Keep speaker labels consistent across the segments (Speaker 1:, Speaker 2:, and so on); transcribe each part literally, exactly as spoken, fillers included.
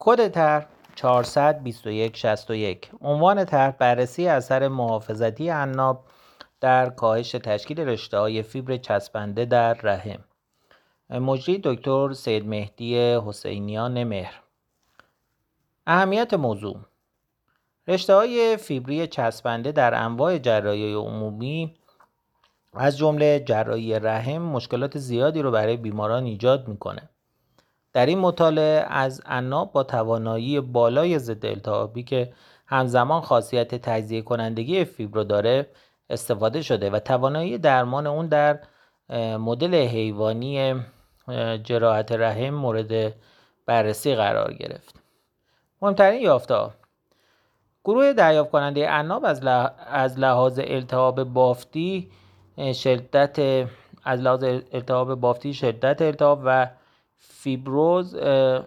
Speaker 1: کد طرح چهارصد و بیست و یک شصت و یک. عنوان طرح بررسی اثر محافظتی عناب در کاهش تشکیل رشته‌های فیبر چسبنده در رحم. مجری دکتر سید مهدی حسینیان مهر. اهمیت موضوع: رشته‌های فیبری چسبنده در انواع جراحی عمومی از جمله جراحی رحم مشکلات زیادی رو برای بیماران ایجاد میکنه. در این مطالعه از عناب با توانایی بالای ضد التهابی که همزمان خاصیت تجزیه کنندگی فیبر داره استفاده شده و توانایی درمان اون در مدل حیوانی جراحت رحم مورد بررسی قرار گرفت. مهمترین یافته‌ها: گروه دریافت کننده عناب از لح... از لحاظ التهاب بافتی شدت از لحاظ التهاب بافتی شدت التهاب و فیبروز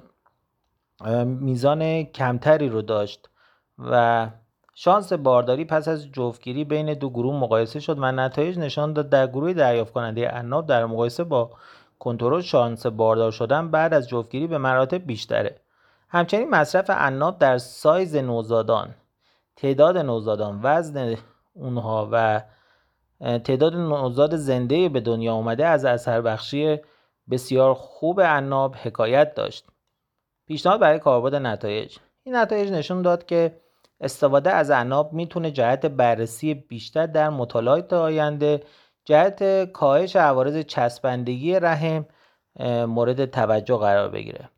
Speaker 1: میزان کمتری رو داشت و شانس بارداری پس از جفتگیری بین دو گروه مقایسه شد و نتایج نشان داد در گروه دریافت کننده عناب در مقایسه با کنترل شانس باردار شدن بعد از جفتگیری به مراتب بیشتره. همچنین مصرف عناب در سایز نوزادان، تعداد نوزادان، وزن اونها و تعداد نوزاد زنده به دنیا آمده از اثر بخشی بسیار خوب عناب حکایت داشت. پیشنهاد برای کاربرد نتایج: این نتایج نشون داد که استفاده از عناب میتونه جهت بررسی بیشتر در مطالعات آینده جهت کاهش عوارض چسبندگی رحم مورد توجه قرار بگیره.